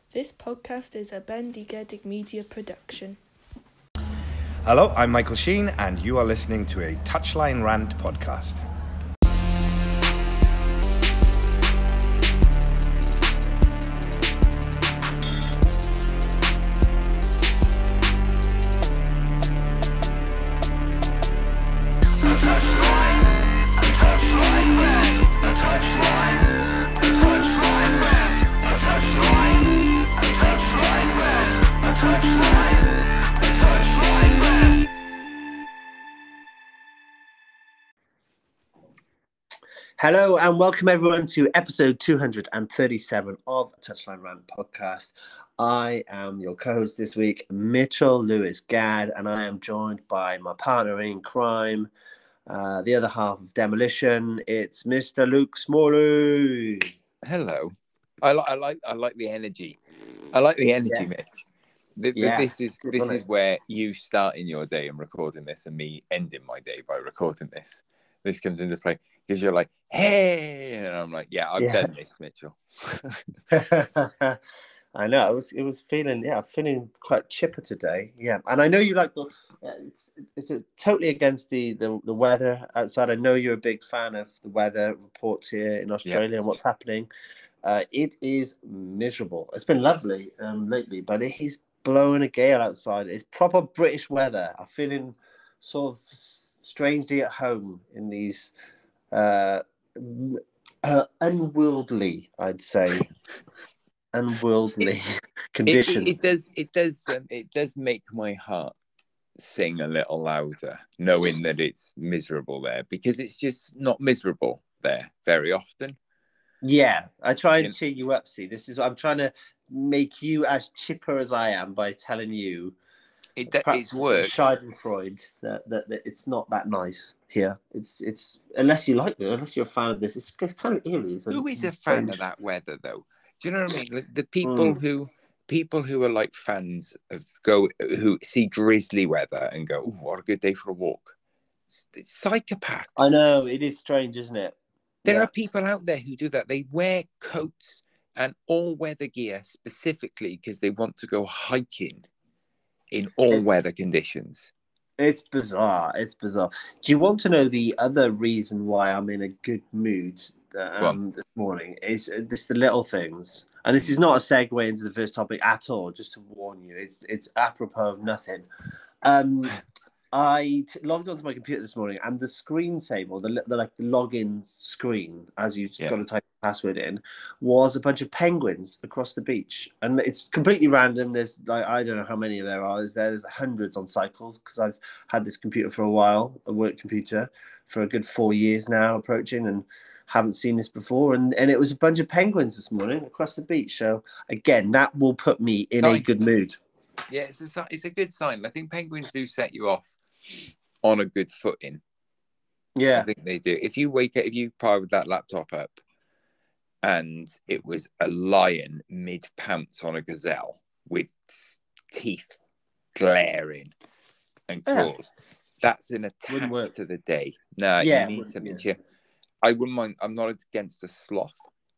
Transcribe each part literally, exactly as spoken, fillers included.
This podcast is a Bendigedig Media production. Hello, I'm Michael Sheen, and you are listening to a Touchline Rant podcast. Hello and welcome everyone to episode two hundred thirty-seven of Touchline Rant podcast. I am your co-host this week, Mitchell Lewis Gadd, and I am joined by my partner in crime, uh, the other half of Demolition. It's Mister Luke Smalley. Hello. I like I like I like the energy. I like the energy, Yeah. Mitch. The, the, Yeah, this is good, this wasn't is it? where you starting your day and recording this, and me ending my day by recording this. This comes into play because you're like, "Hey," and I'm like, "Yeah, I've Yeah. done this, Mitchell." I know. I was. It was feeling. Yeah, feeling quite chipper today. Yeah, and I know you like the. Uh, it's it's a, totally against the, the the weather outside. I know you're a big fan of the weather reports here in Australia and what's happening. Uh, it is miserable. It's been lovely um, lately, but it is blowing a gale outside. It's proper British weather. I'm feeling sort of strangely at home in these uh, uh, unworldly, I'd say, unworldly It, conditions. it, it does it does um, it does make my heart sing a little louder, knowing that it's miserable there, because it's just not miserable there very often. Yeah, I try and You- cheer you up. See, this is I'm trying to make you as chipper as I am by telling you. It Perhaps it's some worked. Schadenfreude that, that that it's not that nice here. It's it's unless you like it, unless you're a fan of this. It's, it's kind of eerie. It's Who is a fan strange. of that weather, though? Do you know what I mean? Like, the people Mm. who people who are like fans of go who see drizzly weather and go, "Ooh, what a good day for a walk." It's, it's psychopaths. I know it is strange, isn't it? There Yeah. are people out there who do that. They wear coats and all weather gear specifically because they want to go hiking in all It's- weather conditions. It's bizarre. It's bizarre. Do you want to know the other reason why I'm in a good mood Go um, this morning? Is uh, this the little things? And this is not a segue into the first topic at all. Just to warn you, it's it's apropos of nothing. Um, I t- logged onto my computer this morning, and the screensaver, the, the like the login screen, as you Yeah. got to type the password in, was a bunch of penguins across the beach, and it's completely random. There's like I don't know how many there are. There's there's hundreds on cycles because I've had this computer for a while, a work computer, for a good four years now, approaching, and haven't seen this before. And and it was a bunch of penguins this morning across the beach. So again, that will put me in a Nice. good mood. Yeah, it's a si- it's a good sign. I think penguins do set you off on a good footing. I Yeah. think they do. If you wake up, if you powered that laptop up and it was a lion mid pounce on a gazelle with teeth glaring and Yeah. claws, that's an attack Wouldn't work. to the day. No, Yeah, you need wouldn't- something yeah. to. I wouldn't mind. I'm not against a sloth,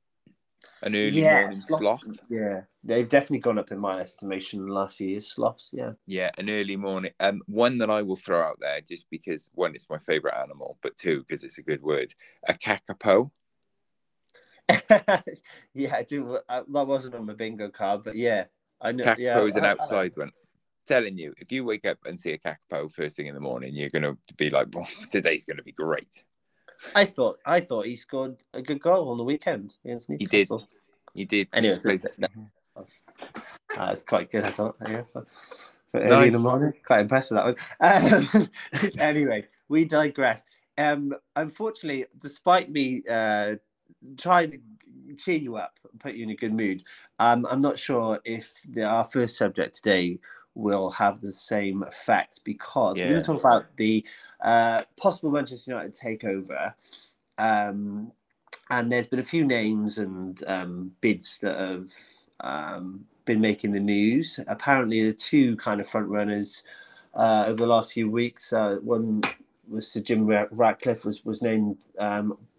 an early Yeah, morning sloths- sloth. Yeah, they've definitely gone up in my estimation in the last few years. Sloths, yeah. Yeah, an early morning. Um, one that I will throw out there just because one, it's my favourite animal, but two, because it's a good word. A kakapo. Yeah, I do. Uh, that wasn't on my bingo card, but yeah, I know. Kakapo Yeah, is an I- I- outside one. Telling you, if you wake up and see a kakapo first thing in the morning, you're going to be like, oh, today's going to be great. I thought, I thought he scored a good goal on the weekend against He did. Newcastle. You did. Anyway, You played- uh, it's quite good. I thought. Yeah, for, for early in the Nice. morning, quite impressed with that one. Um, anyway, we digress. Um, unfortunately, despite me uh, trying to cheer you up and put you in a good mood, um, I'm not sure if the, our first subject today will have the same effect because we're going Yeah. to talk about the uh, possible Manchester United takeover. Um, and there's been a few names and um, bids that have um, been making the news. Apparently, the two kind of front runners uh, over the last few weeks. Uh, one was Sir Jim Ratcliffe was was named um,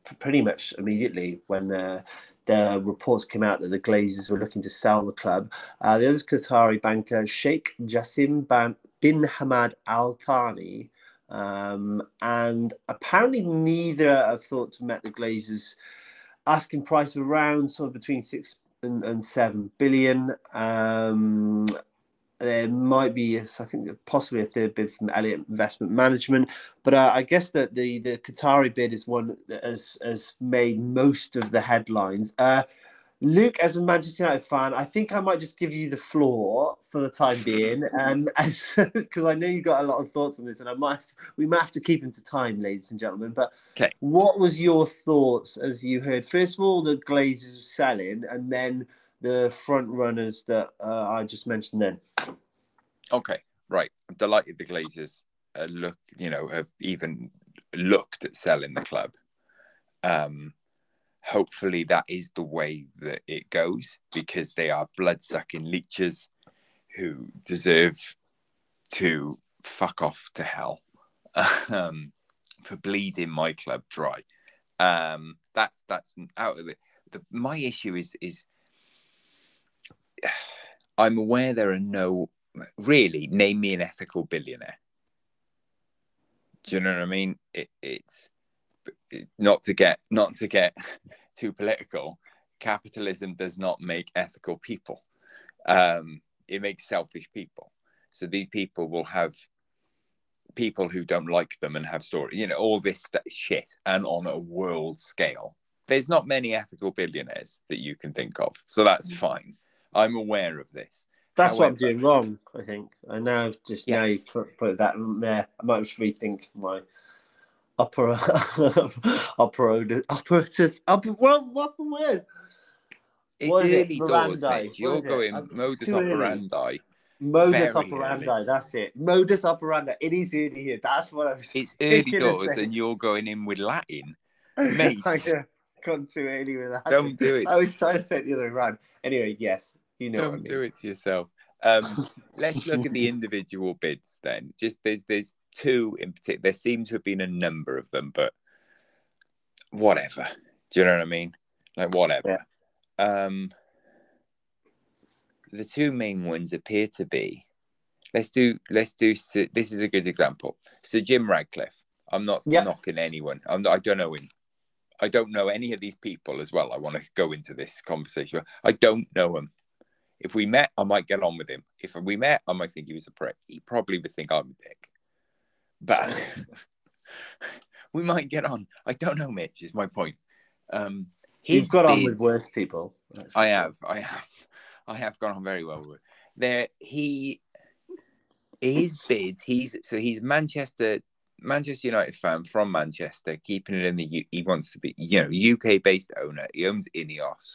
pretty much immediately when uh, the reports came out that the Glazers were looking to sell the club. Uh, the other Qatari banker, Sheikh Jassim bin Hamad Al Thani, um, and apparently neither have thought to met the Glazers' asking price of around sort of between six and, and seven billion. Um, there might be, I think, possibly a third bid from Elliott Investment Management, but uh, I guess that the the Qatari bid is one that has has made most of the headlines. Uh, Luke, as a Manchester United fan, I think I might just give you the floor for the time being, and because I know you've got a lot of thoughts on this, and I might have to, we might have to keep into time, ladies and gentlemen. But okay, what was your thoughts as you heard first of all the Glazers selling, and then the front runners that uh, I just mentioned then? Okay, right. I'm delighted the Glazers uh, look, you know, have even looked at selling the club. Um. Hopefully that is the way that it goes, because they are blood-sucking leeches who deserve to fuck off to hell um, for bleeding my club dry. Um, that's that's out of the, the. My issue is is I'm aware there are no really name me an ethical billionaire. Do you know what I mean? It, it's. Not to get not to get too political, capitalism does not make ethical people. Um, it makes selfish people. So these people will have people who don't like them and have stories, you know, all this shit, and on a world scale. There's not many ethical billionaires that you can think of. So that's fine. I'm aware of this. That's However, what I'm doing wrong, I think. I now just yes. now you put, put that there. I might just rethink my Opera, opera, operators, upper, well, what's the word? It's What is early it? doors, Verandi. Mitch. You're What is going it? modus too early. operandi. Modus Very operandi, early. that's it. Modus operandi. It is early here. That's what I was It's early thinking of doors saying. and you're going in with Latin. Mate. I have gone too early with that. Don't do it. I was trying to say it the other way around. Anyway, yes, you know Don't what I mean. do it to yourself. Um, let's look at the individual bids then. Just there's there's two in particular. There seem to have been a number of them, but whatever. Do you know what I mean? Like whatever. Yeah. Um, the two main ones appear to be. Let's do. Let's do. This is a good example. So Jim Radcliffe. I'm not yep. knocking anyone. I'm not, I don't know him. I don't know any of these people as well. I want to go into this conversation. I don't know him. If we met, I might get on with him. If we met, I might think he was a prick. He probably would think I'm a dick. But we might get on. I don't know, Mitch, is my point. Um, You've got bid, on with worse people. I have. I have. I have gone on very well with there. He, his bids, he's, so he's Manchester, Manchester United fan from Manchester, keeping it in the, U, he wants to be, you know, U K-based owner. He owns Ineos.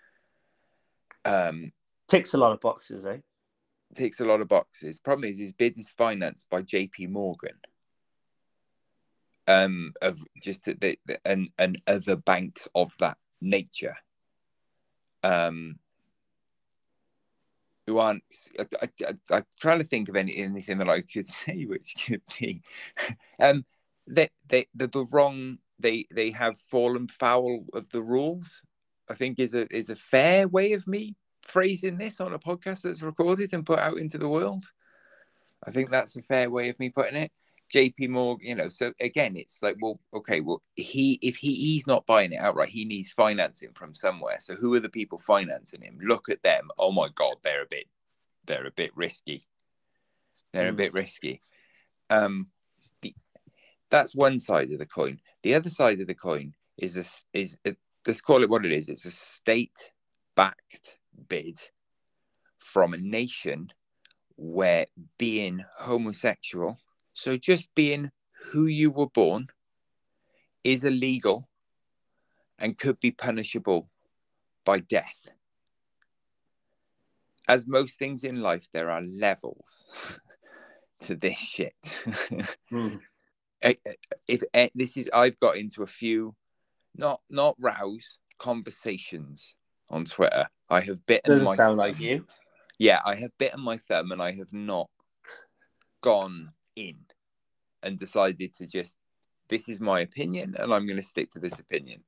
Um, Ticks a lot of boxes, eh? Ticks a lot of boxes. Problem is, his bid is financed by J P Morgan, um, of just the, the and and other banks of that nature, um, who aren't. I, I, I, I'm trying to think of any anything that I could say which could be, um, they they they're the wrong. They they have fallen foul of the rules. I think is a is a fair way of me phrasing this on a podcast that's recorded and put out into the world. I think that's a fair way of me putting it. J P Morgan, you know, so again, it's like, well, okay, well, he if he he's not buying it outright, he needs financing from somewhere. So who are the people financing him? Look at them. Oh my God, they're a bit, they're a bit risky. They're mm. a bit risky. Um, the, that's one side of the coin. The other side of the coin is a, is a, let's call it what it is. It's a state-backed bid from a nation where being homosexual, so just being who you were born, is illegal and could be punishable by death. As most things in life, there are levels to this shit. mm. If, if this is, I've got into a few, not not rows, conversations on Twitter. I have bitten Doesn't my sound thumb. like you. Yeah, I have bitten my thumb and I have not gone in and decided to just this is my opinion, and I'm going to stick to this opinion.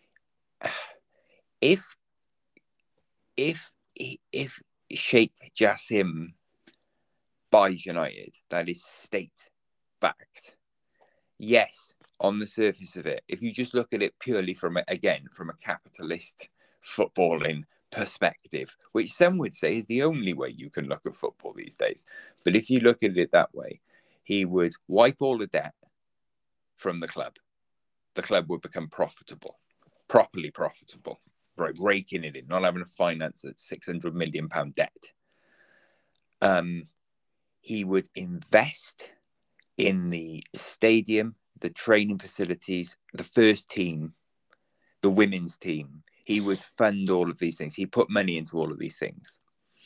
If if if Sheikh Jassim buys United, that is state backed. Yes, on the surface of it, if you just look at it purely from a, again from a capitalist footballing perspective, which some would say is the only way you can look at football these days, but if you look at it that way, he would wipe all the debt from the club. The club would become profitable, properly profitable, right? Raking it in, not having to finance a six hundred million pound debt. Um, he would invest in the stadium, the training facilities, the first team, the women's team. He would fund all of these things. He put money into all of these things.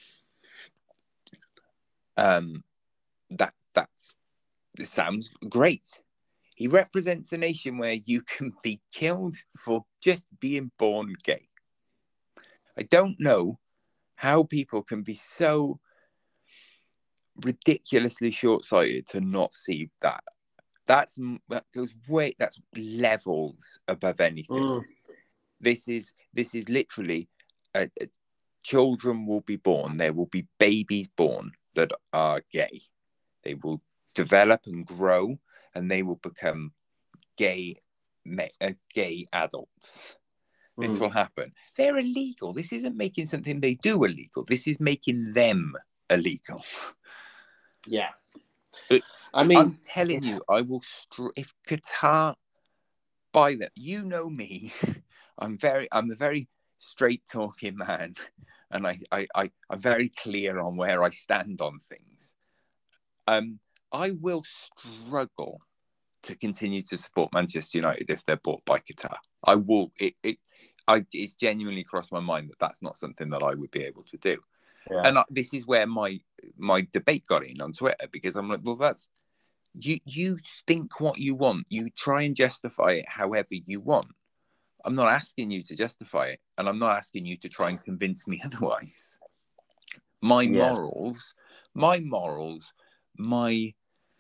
Um, that that's it sounds great. He represents a nation where you can be killed for just being born gay. I don't know how people can be so ridiculously short-sighted to not see that. That's that goes way. That's levels above anything. Mm. This is this is literally a, a, children will be born. There will be babies born that are gay. They will develop and grow, and they will become gay, uh, gay adults. This mm. will happen. They're illegal. This isn't making something they do illegal. This is making them illegal. Yeah. It's, I mean, I'm telling you, I will, str- if Qatar buy them, you know me, I'm very, I'm a very straight talking man. And I, I, I, I'm very clear on where I stand on things. Um, I will struggle to continue to support Manchester United if they're bought by Qatar. I will, it, it, I, it's genuinely crossed my mind that that's not something that I would be able to do. Yeah. And I, this is where my my debate got in on Twitter, because I'm like, well, that's you. You think what you want. You try and justify it however you want. I'm not asking you to justify it, and I'm not asking you to try and convince me otherwise. My yeah. morals, my morals, my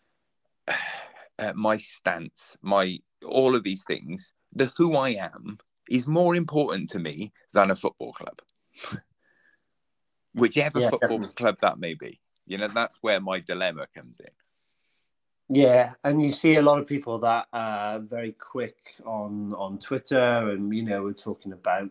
uh, my stance, my all of these things. The who I am is more important to me than a football club. Whichever yeah, football definitely. club that may be. You know, that's where my dilemma comes in. Yeah, and you see a lot of people that are very quick on, on Twitter, and, you know, we're talking about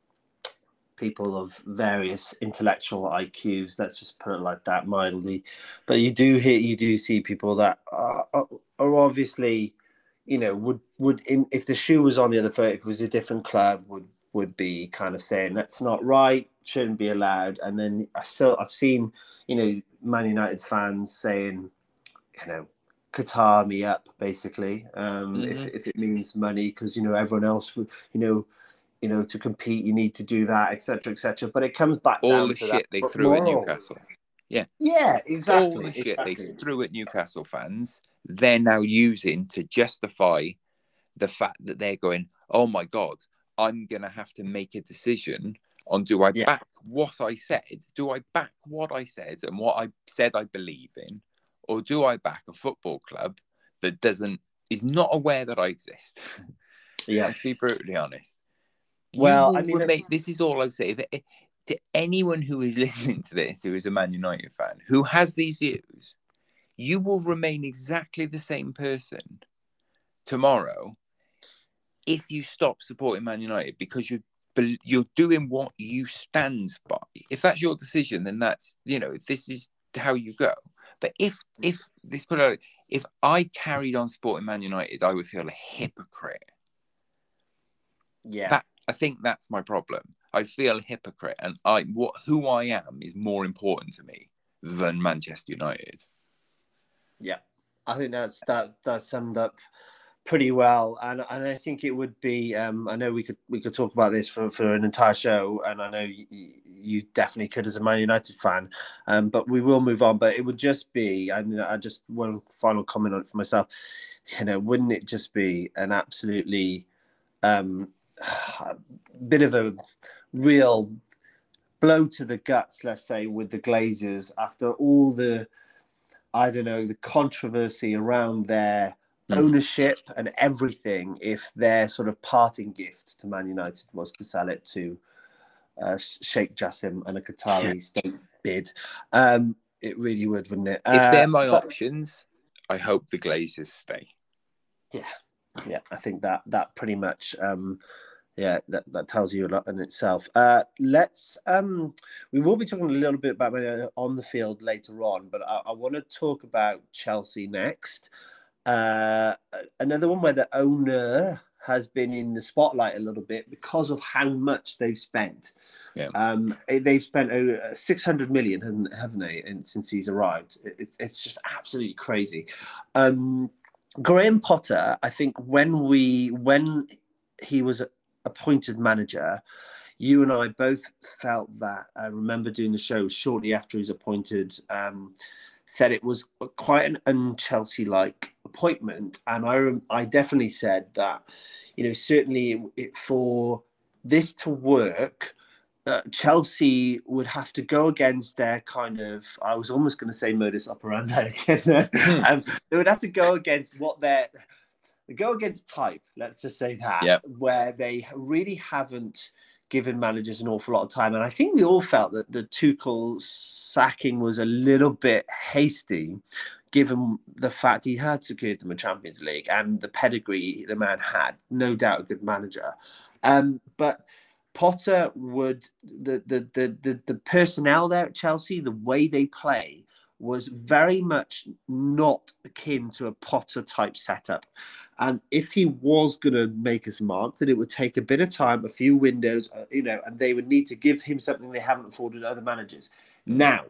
people of various intellectual I Qs, let's just put it like that, mildly. But you do hear, you do see people that are, are obviously, you know, would, would in, if the shoe was on the other foot, if it was a different club, would would be kind of saying that's not right, shouldn't be allowed. And then I still, I've seen, you know, Man United fans saying, you know, Qatar me up, basically, um, mm-hmm. if if it means money, because, you know, everyone else would, you know, you know, to compete, you need to do that, et cetera, et cetera. But it comes back all down the to shit that they threw moral. at Newcastle. Yeah. Yeah, exactly. All the shit exactly. they threw at Newcastle fans, they're now using to justify the fact that they're going, oh my God, I'm going to have to make a decision on do I yeah. back what I said? Do I back what I said and what I said I believe in? Or do I back a football club that doesn't, is not aware that I exist? Yeah. Let's be brutally honest. Well, I mean, remain, this is all I'll say. That to anyone who is listening to this, who is a Man United fan, who has these views, you will remain exactly the same person tomorrow if you stop supporting Man United, because you're you're doing what you stand by. If that's your decision, then that's, you know, this is how you go. But if if this put out, if I carried on supporting Man United, I would feel a hypocrite. Yeah, that I think that's my problem. I feel a hypocrite, and I what who I am is more important to me than Manchester United. Yeah, I think that's that that's summed up pretty well, and and I think it would be. Um, I know we could we could talk about this for, for an entire show, and I know you, you definitely could as a Man United fan. Um, but we will move on. But it would just be. I mean, I just one final comment on it for myself. You know, wouldn't it just be an absolutely um, bit of a real blow to the guts, let's say, with the Glazers after all the, I don't know, the controversy around their mm. ownership and everything if their sort of parting gift to Man United was to sell it to uh, Sheikh Jassim and a Qatari yeah. state bid. Um, it really would, wouldn't it? If uh, they're my but, options, I hope the Glazers stay. Yeah, yeah, I think that that pretty much, um, yeah, that, that tells you a lot in itself. Uh, let's, um, we will be talking a little bit about uh, on the field later on, but I, I want to talk about Chelsea next. Uh, another one where the owner has been in the spotlight a little bit because of how much they've spent. Yeah. Um, they've spent over six hundred million, haven't, haven't they, and since he's arrived? It, it's just absolutely crazy. Um, Graham Potter, I think when we when he was appointed manager, you and I both felt that. I remember doing the show shortly after he was appointed, um, said it was quite an un-Chelsea-like appointment. And I I definitely said that, you know, certainly it, it, for this to work, uh, Chelsea would have to go against their kind of, I was almost going to say modus operandi again. um, they would have to go against what their, go against type, let's just say that, yep. where they really haven't given managers an awful lot of time. And I think we all felt that the Tuchel sacking was a little bit hasty, given the fact he had secured them a Champions League and the pedigree the man had. No doubt a good manager. Um, but Potter would, the, the, the, the, the personnel there at Chelsea, the way they play was very much not akin to a Potter type setup. And if he was going to make us mark, that it would take a bit of time, a few windows, uh, you know, and they would need to give him something they haven't afforded other managers. Now,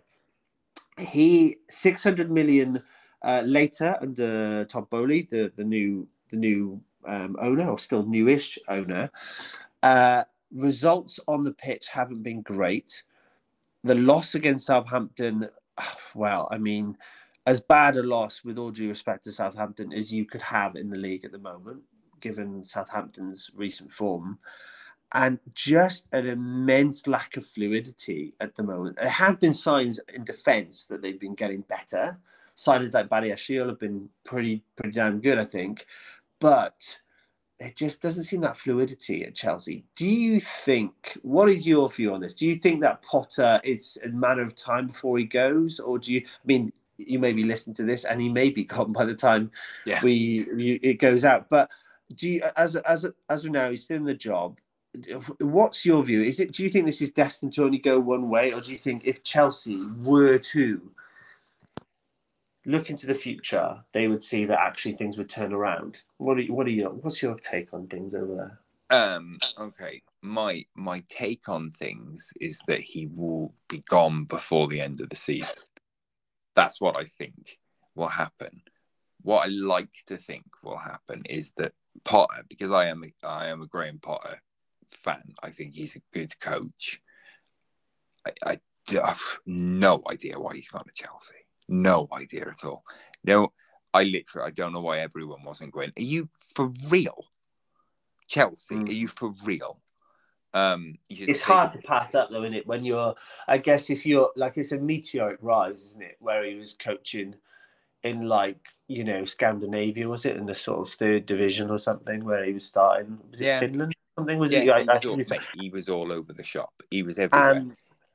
he six hundred million uh, later under Todd Bowley, the the new the new um, owner, or still newish owner. Uh, results on the pitch haven't been great. The loss against Southampton, well, I mean, as bad a loss, with all due respect to Southampton, as you could have in the league at the moment, given Southampton's recent form, and just an immense lack of fluidity at the moment. There have been signs in defence that they've been getting better. Signings like Badiashile have been pretty, pretty damn good, I think. But it just doesn't seem that fluidity at Chelsea. Do you think, what is your view on this? Do you think that Potter is a matter of time before he goes? Or do you, I mean, you may be listening to this and he may be gone by the time yeah. we you, it goes out. But do you, as as as of now, he's still in the job. What's your view? Is it? Do you think this is destined to only go one way, or do you think if Chelsea were to look into the future, they would see that actually things would turn around? What are you, what are your what's your take on things over there? Um. Okay. My my take on things is that he will be gone before the end of the season. That's what I think will happen. What I like to think will happen is that Potter, because I am a, I am a Graham Potter fan. I think he's a good coach. I, I, I have no idea why he's gone to Chelsea. No idea at all. No, I literally, I don't know why everyone wasn't going, are you for real? Chelsea, mm. are you for real? Um, it's hard it. to pass up though, isn't it? When you're, I guess if you're, like, it's a meteoric rise, isn't it? Where he was coaching in, like, you know, Scandinavia, was it? In the sort of third division or something, where he was starting, was it yeah. Finland? Something was yeah, it? He, I, was I all, was, mate, he was all over the shop. He was everywhere. Um,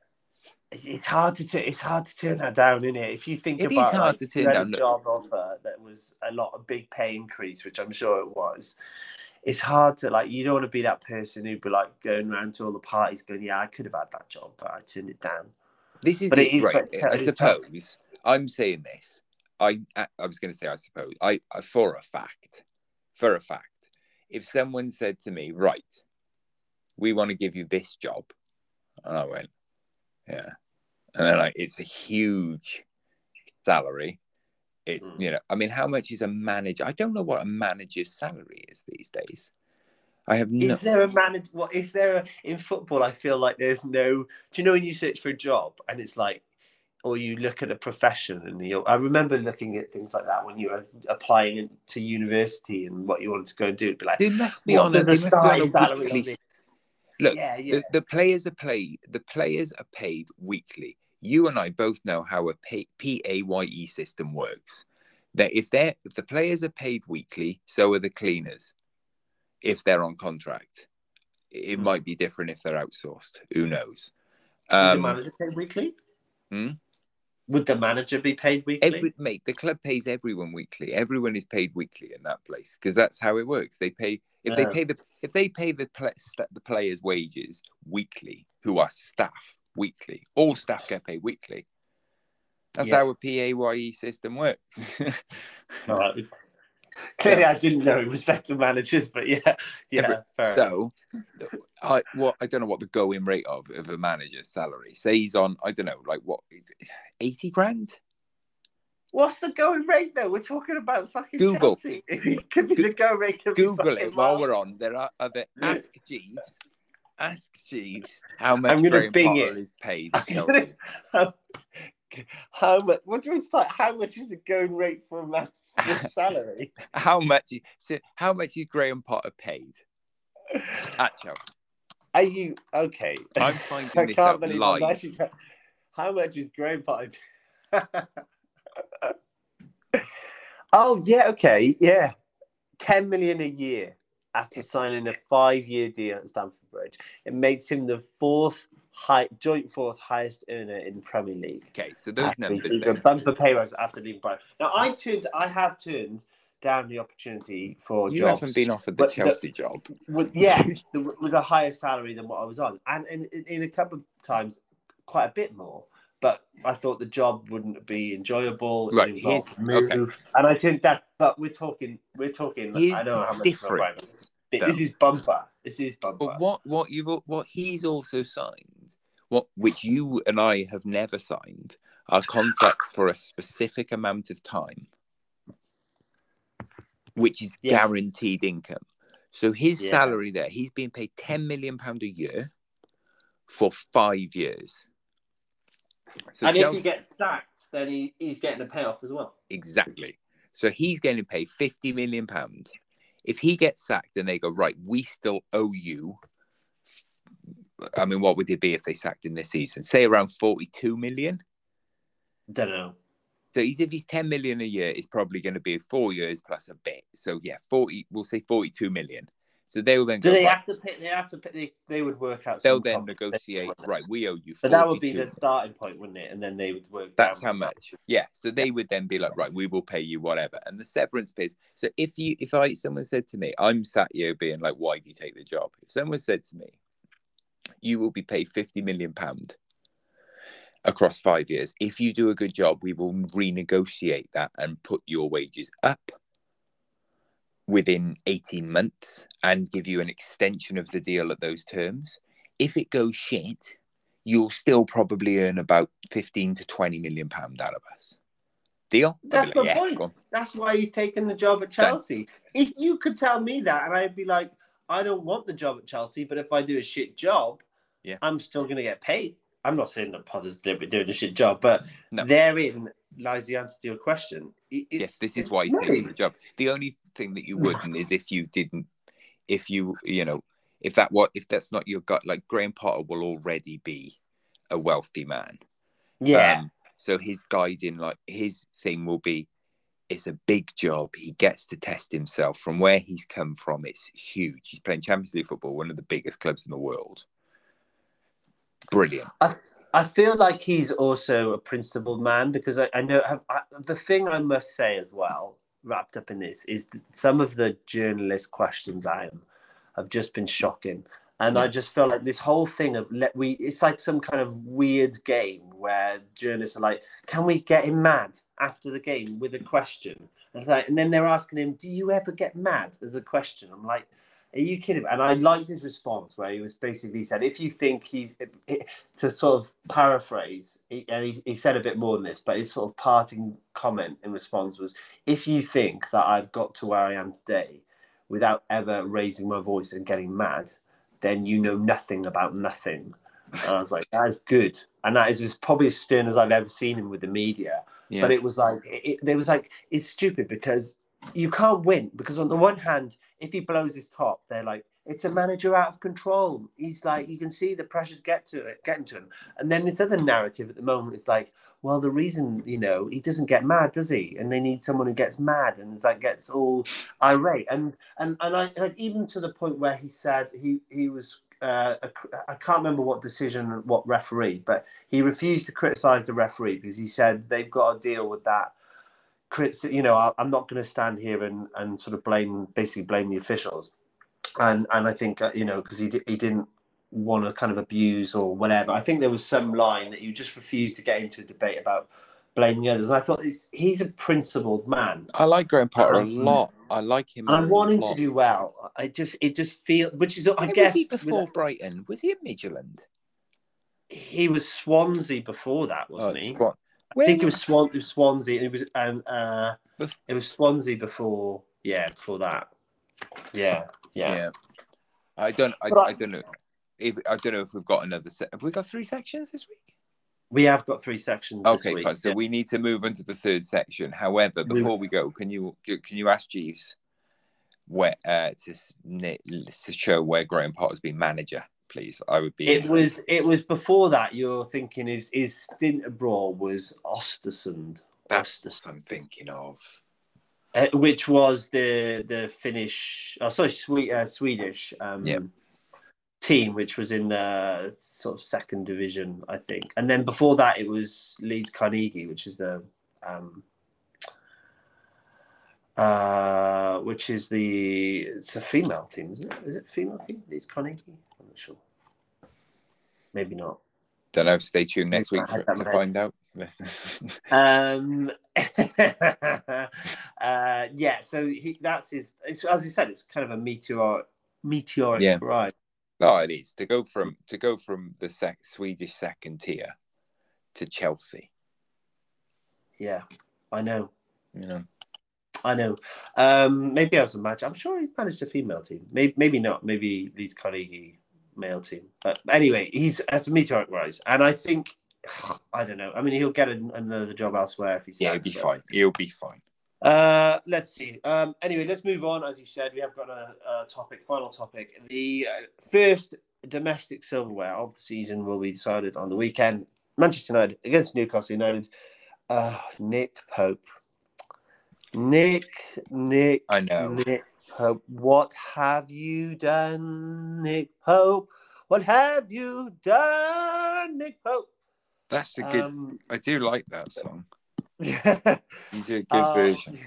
it's hard to t- it's hard to turn that down, isn't it? If you think it about is hard like, to turn down. a job offer that was a lot of big pay increase, which I'm sure it was. It's hard to, like, you don't want to be that person who'd be like going around to all the parties going, yeah, I could have had that job, but I turned it down. This is, but the, it is right. but, I suppose tough. I'm saying this. I I was going to say, I suppose, I, I for a fact, for a fact, if someone said to me, right, we want to give you this job, and I went, yeah, and then like, it's a huge salary. It's, you know, I mean, how much is a manager? I don't know what a manager's salary is these days. I have no. Is there a manager? What is there a, in football? I feel like there's no. Do you know when you search for a job and it's like, or you look at a profession and you? I remember looking at things like that when you were applying to university and what you wanted to go and do. It'd be like, they must be on a. They must be on a weekly. Look, yeah, yeah. The, the players are paid. The players are paid weekly. You and I both know how a pay, P A Y E system works. That if they're if the players are paid weekly, so are the cleaners. If they're on contract, it Mm. might be different if they're outsourced. Who knows? Is the Um, manager paid weekly? hmm? Would the manager be paid weekly? Every mate, the club pays everyone weekly. Everyone is paid weekly in that place because that's how it works. They pay if they Yeah. pay the if they pay the pla- sta- the players' wages weekly, who are staff weekly. All staff get paid weekly. That's Yeah. how a P A Y E system works. All right. Clearly, I didn't know in respect to managers, but yeah, yeah. Every- fair enough. so, I what I don't know what the going rate of of a manager's salary. Say he's on, I don't know, like what, eighty grand. What's the going rate though? We're talking about fucking Google. Chelsea. If it could be the going rate, could be Google fucking it while miles. we're on. There are other Ask Jeeves. Ask Jeeves how much I'm gonna Graham Bing Potter it. is paid I'm at gonna- Chelsea. how, how much? What do you mean? Like, how much is the going rate for a manager's salary? How much? So how much is Graham Potter paid at Chelsea? Are you okay? I'm finding I this can't out believe I'm live. actually. How much is Graham Potter? Oh yeah, okay, yeah, ten million a year after signing a five-year deal at Stamford Bridge. It makes him the fourth high, joint fourth highest earner in Premier League. Okay, so those After numbers receiving there. a bumper pay rise after leaving Brighton. Now I turned, I have turned down the opportunity for You jobs. haven't been offered the but the- Chelsea job. Well, yeah, there was a higher salary than what I was on, and in, in, in a couple of times, quite a bit more. But I thought the job wouldn't be enjoyable. It Right, involved here's- move, okay. and I think that. But we're talking, we're talking. Here's I don't know how the much difference. This though. is bumper. This is bumper. But what what you've what he's also signed, what which you and I have never signed, are contracts for a specific amount of time, which is Yeah. guaranteed income. So his Yeah. salary there, he's being paid ten million pound a year for five years. So and Chelsea, if he gets sacked, then he, he's getting a payoff as well. exactly. So he's going to pay fifty million pound. If he gets sacked and they go, right, we still owe you. I mean, what would it be if they sacked him this season? Say around forty-two million. Don't know. So he's, if he's ten million a year, it's probably going to be four years plus a bit. So yeah, forty. We'll say forty-two million. So they will then Do go. they right, have to pay? They have to pay. They, they would work out. they'll some then comp- negotiate. Right, we owe you. But that would be forty-two. the starting point, wouldn't it? And then they would work. That's down how much. Yeah. So they would then be like, right, we will pay you whatever. And the severance pays. So if you, if I, someone said to me, I'm sat here being like, why do you take the job? If someone said to me, you will be paid fifty million pound across five years. If you do a good job, we will renegotiate that and put your wages up within eighteen months and give you an extension of the deal at those terms. If it goes shit, you'll still probably earn about fifteen to twenty million pound out of us. Deal? I'd That's be like, my yeah, point. go on. That's why he's taken the job at Done. Chelsea. If you could tell me that, and I'd be like, I don't want the job at Chelsea, but if I do a shit job, Yeah. I'm still going to get paid. I'm not saying that Potter's doing doing a shit job, but No. therein lies the answer to your question. It- it's- Yes, this is it's why he's money. taking the job. The only thing that you wouldn't is if you didn't, if you, you know, if that what if that's not your gut, like Graham Potter will already be a wealthy man. Yeah. Um, so his guiding, like his thing will be, it's a big job. He gets to test himself from where he's come from. It's huge. He's playing Champions League football, one of the biggest clubs in the world. Brilliant. I, I feel like he's also a principled man because I, I know have, I, the thing I must say as well, wrapped up in this, is that some of the journalist questions I am have just been shocking. And I just felt like this whole thing of let we it's like some kind of weird game where journalists are like, can we get him mad after the game with a question? And, it's like, and then they're asking him, do you ever get mad as a question? I'm like, are you kidding me? And I liked his response where he was basically said, if you think he's, to sort of paraphrase, he, and he, he said a bit more than this, but his sort of parting comment in response was, if you think that I've got to where I am today without ever raising my voice and getting mad, then you know nothing about nothing. And I was like, that is good. And that is as probably as stern as I've ever seen him with the media. Yeah. But it was like, it, it was like, it's stupid because you can't win. Because on the one hand, if he blows his top, they're like, it's a manager out of control. He's like, you can see the pressures get to it, getting to him. And then this other narrative at the moment is like, well, the reason, you know, he doesn't get mad, does he? And they need someone who gets mad and it's like gets all irate. And and and I like, even to the point where he said he he was. Uh, a, I can't remember what decision, what referee, but he refused to criticise the referee because he said they've got to deal with that. You know, I, I'm not going to stand here and, and sort of blame, basically blame the officials. And and I think, uh, you know, because he, he didn't want to kind of abuse or whatever. I think there was some line that you just refused to get into a debate about blaming others. And I thought he's, he's a principled man. I like Graham Potter um, a lot. I like him. And I want him lot. to do well. I just, it just feels, which is, I Where guess. Was he before with, Brighton? Was he at Midtjylland? He was Swansea before that, wasn't oh, he? Swan- I think it was, Swan, it was Swansea. It was, and uh, Bef- it was Swansea before. Yeah, before that. Yeah, yeah. Yeah. I don't. I, I, I don't know. If I don't know if we've got another. Se- have we got three sections this week? We have got three sections. Okay, this week, fine. So yeah. we need to move into the third section. However, before we go, can you can you ask Jeeves where uh, to, to show where Graham Potter's been manager, please? I would be. It interested. was. It was before that. You're thinking his his stint abroad was Östersund. That's Östersund. what I'm thinking of. Uh, which was the the Finnish, oh sorry, Swe- uh, Swedish um, yeah. team, which was in the sort of second division, I think. And then before that, it was Leeds Carnegie, which is the um, uh, which is the it's a female team, is it? Is it a female team? Leeds Carnegie? I'm not sure. Maybe not. Don't know. Stay tuned next week for, to find out. um, uh, yeah, so he, that's his. It's, as you said, it's kind of a meteoric, meteoric yeah. rise. Oh, it is to go from to go from the sec, Swedish second tier to Chelsea. Yeah, I know. You know, I know. Um, maybe I was a match. I'm sure he managed a female team. Maybe, maybe not. Maybe Leeds Carnegie male team. But anyway, he's has a meteoric rise, and I think. I don't know. I mean, he'll get an, another job elsewhere if he's. Yeah, he'll be so. fine. He'll be fine. Uh, let's see. Um, anyway, let's move on. As you said, we have got a, a topic, final topic. The uh, first domestic silverware of the season will be decided on the weekend. Manchester United against Newcastle United. Uh, Nick Pope. Nick, Nick, I know. Nick Pope. What have you done, Nick Pope? What have you done, Nick Pope? That's a good. Um, I do like that song. You do a good uh, version.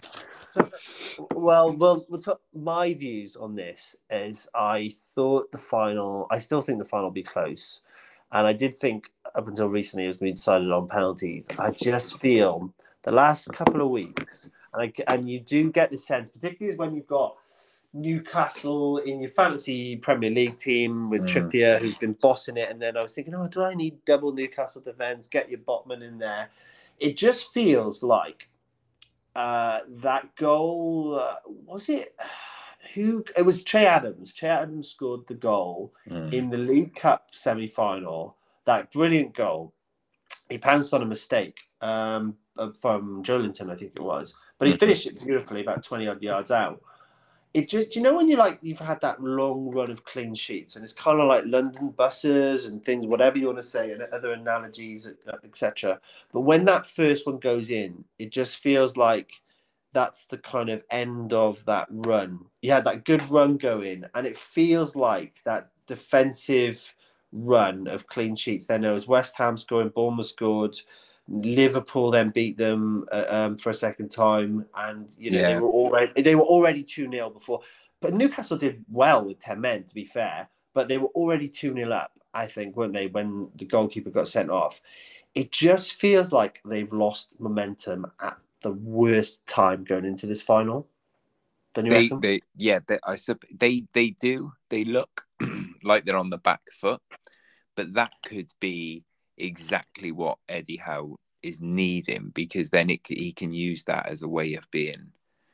Well, well, we'll talk, my views on this is I thought the final. I still think the final will be close, and I did think up until recently it was going to be decided on penalties. I just feel the last couple of weeks, and I, and you do get the sense, particularly when you've got Newcastle in your fantasy Premier League team with mm. Trippier, who's been bossing it. And then I was thinking, oh, do I need double Newcastle defence? Get your Botman in there. It just feels like uh, that goal, uh, was it? Who? It was Che Adams. Che Adams scored the goal mm. in the League Cup semi-final. That brilliant goal. He pounced on a mistake um, from Joelinton, I think it was. But he finished it beautifully about twenty-odd yards out. It just, you know, when you like, you've had that long run of clean sheets, and it's kind of like London buses and things, whatever you want to say, and other analogies, et cetera. But when that first one goes in, it just feels like that's the kind of end of that run. You had that good run going, and it feels like that defensive run of clean sheets. Then there was West Ham scoring, Bournemouth scored. Liverpool then beat them uh, um, for a second time, and you know yeah. they were already they were already two nil before. But Newcastle did well with ten men, to be fair. But they were already two nil up, I think, weren't they? When the goalkeeper got sent off, it just feels like they've lost momentum at the worst time going into this final. Don't you they, reckon? They, yeah, they, I they they do. They look like they're on the back foot, but that could be exactly what Eddie Howe is needing, because then it, he can use that as a way of being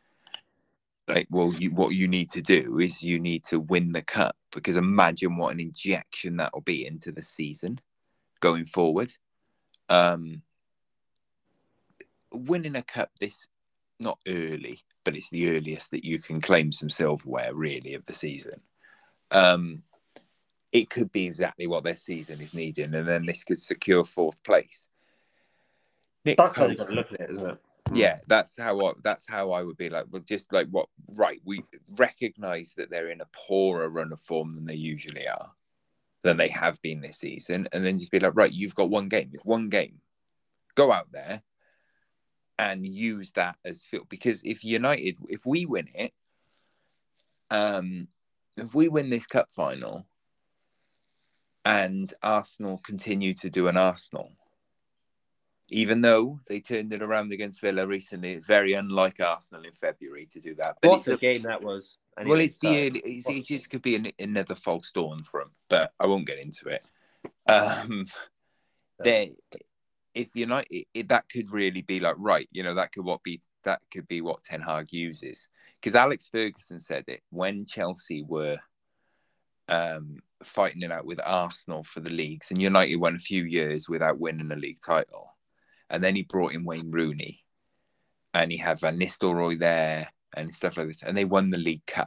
like, well, you, what you need to do is you need to win the cup, because imagine what an injection that will be into the season going forward. Um, winning a cup this, not early, but it's the earliest that you can claim some silverware really of the season. Um, it could be exactly what their season is needing, and then this could secure fourth place. Nick That's how Pope, you got to look at it, isn't it? yeah, that's how I, that's how I would be like. Well, just like what, right? We recognise that they're in a poorer run of form than they usually are, than they have been this season, and then just be like, right, you've got one game. It's one game. Go out there and use that as fuel. Because if United, if we win it, um, if we win this cup final, and Arsenal continue to do an Arsenal, even though they turned it around against Villa recently, it's very unlike Arsenal in February to do that. But What it's a a game that was. Anyway, well, it's sorry. the it's, it just could be an, another false dawn for them, but I won't get into it. Um, they, if United, it, it, that could really be like, right, you know, that could what be that could be what Ten Hag uses, because Alex Ferguson said it when Chelsea were um, fighting it out with Arsenal for the leagues, and United went a few years without winning a league title, and then he brought in Wayne Rooney, and he had Van Nistelrooy there and stuff like this, and they won the League Cup.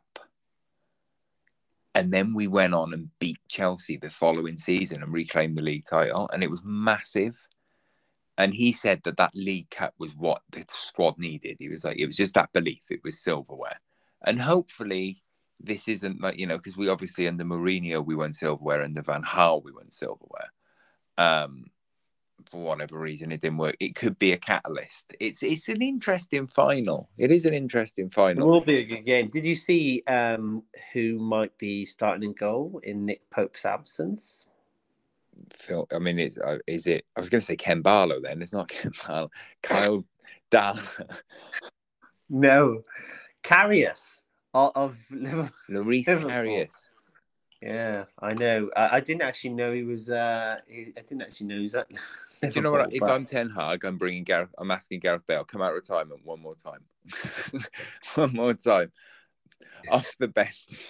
And then we went on and beat Chelsea the following season and reclaimed the league title, and it was massive. And he said that that League Cup was what the squad needed. He was like, it was just that belief. It was silverware. And hopefully this isn't like, you know, because we obviously under Mourinho, we won silverware, and under Van Gaal, we won silverware. Um, for whatever reason, it didn't work. It could be a catalyst. It's it's an interesting final. It is an interesting final. It will be a good game. Did you see um, who might be starting in goal in Nick Pope's absence? Phil, I mean, is uh, is it? I was going to say Ken Barlow. Then it's not Ken Barlow. Kyle Dall. No, Karius of, of Liverpool. Lloris Karius. Yeah, I know. I, I didn't actually know he was. Uh, he, I didn't actually know he was at. Do you know what? If but... I'm Ten Hag, I'm bringing Gareth. I'm asking Gareth Bale, come out of retirement one more time, one more time, off the bench.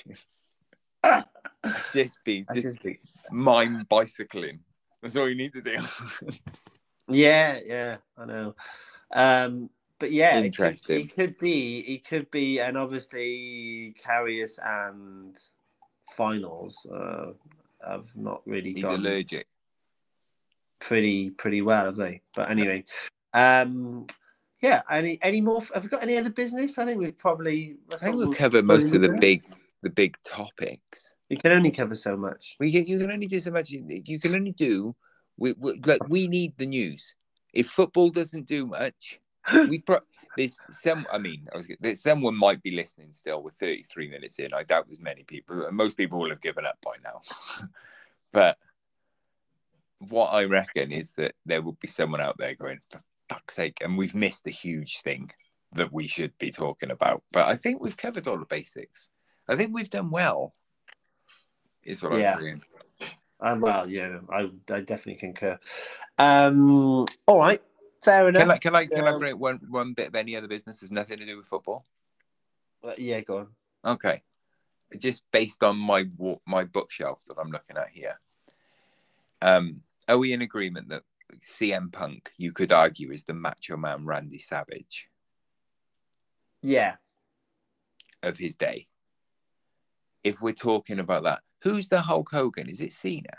just be, just, just be mime bicycling. That's all you need to do. yeah, yeah, I know. Um, but yeah, interesting. It could, it could be. It could be, and obviously, Karius and finals uh, have not really. He's gone allergic. Pretty, pretty well, have they? But anyway, um, yeah. Any, any more? Have we got any other business? I think we've probably. I think we've covered most of the big, the big topics. You can only cover so much. We can, you can only do so much. You can only do. We, we like we need the news. If football doesn't do much, we pro- there's some. I mean, I was there's someone might be listening still. With thirty-three minutes in, I doubt there's many people. Most people will have given up by now. But what I reckon is that there will be someone out there going, for fuck's sake, and we've missed a huge thing that we should be talking about. But I think we've covered all the basics. I think we've done well, is what yeah. I'm saying. Um, well, yeah, I, I definitely concur. Um, all right, fair enough. Can I, can I, can um, I bring one, one bit of any other business that's nothing to do with football? Uh, yeah, go on. Okay. Just based on my my bookshelf that I'm looking at here. Um, are we in agreement that C M Punk, you could argue, is the Macho Man Randy Savage? Yeah. Of his day. If we're talking about that, who's the Hulk Hogan? Is it Cena?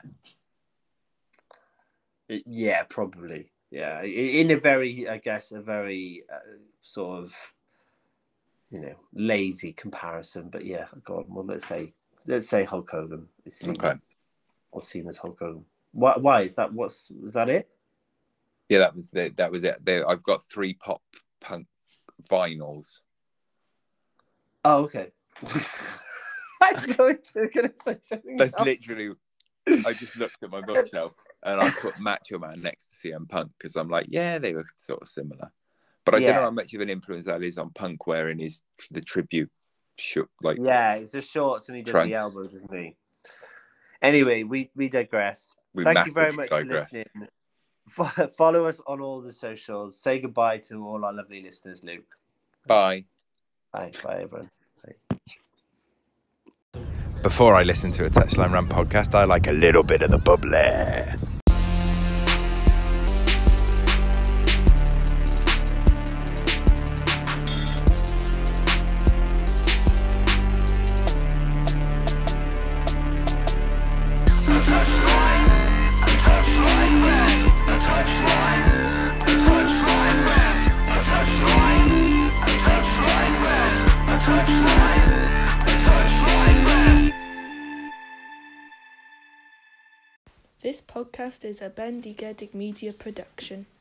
Yeah, probably. Yeah, in a very, I guess, a very uh, sort of, you know, lazy comparison. But yeah, God, well, let's say let's say Hulk Hogan is Cena, okay, or Cena's Hulk Hogan. Why? Why is that? What's was that it? Yeah, that was the, that was it. There, I've got three pop punk vinyls. Oh, okay. I thought you were going to say something. That's else. Literally. I just looked at my bookshelf and I put Macho Man next to C M Punk because I'm like, yeah, they were sort of similar. But I yeah. don't know how much of an influence that is on Punk wearing his the tribute shirt, like yeah, it's the shorts and he does trunks. the elbow, doesn't he? Anyway, we we digress. We Thank you very much digress. for listening. Follow us on all the socials. Say goodbye to all our lovely listeners, Luke. Bye. Bye. Bye, everyone. Bye. Before I listen to a Touchline Run podcast, I like a little bit of the bubbly. podcast is a Bendigedig Media production.